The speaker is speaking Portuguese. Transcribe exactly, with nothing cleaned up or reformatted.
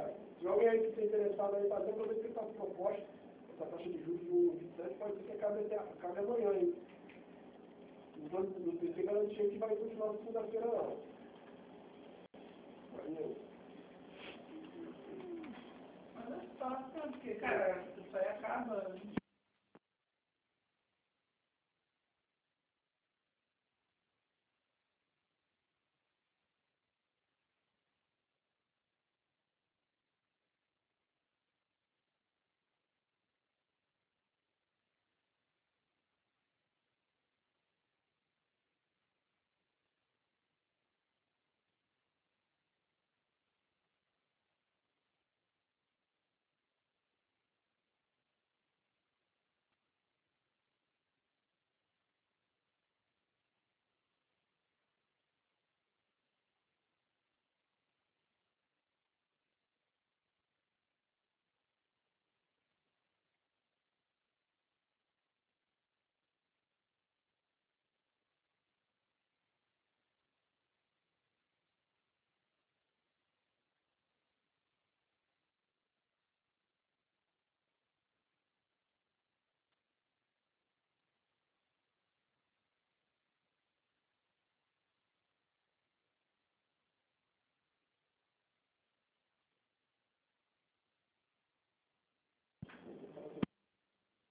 É, se alguém aí que está interessado em fazer, aproveita que está proposta, essa taxa de juros do vinte e sete pode ser que acabe, até, acabe amanhã, hein? Não tem que garantir que vai continuar na segunda-feira, não. Valeu. Mas é fácil, porque, cara, isso aí acaba.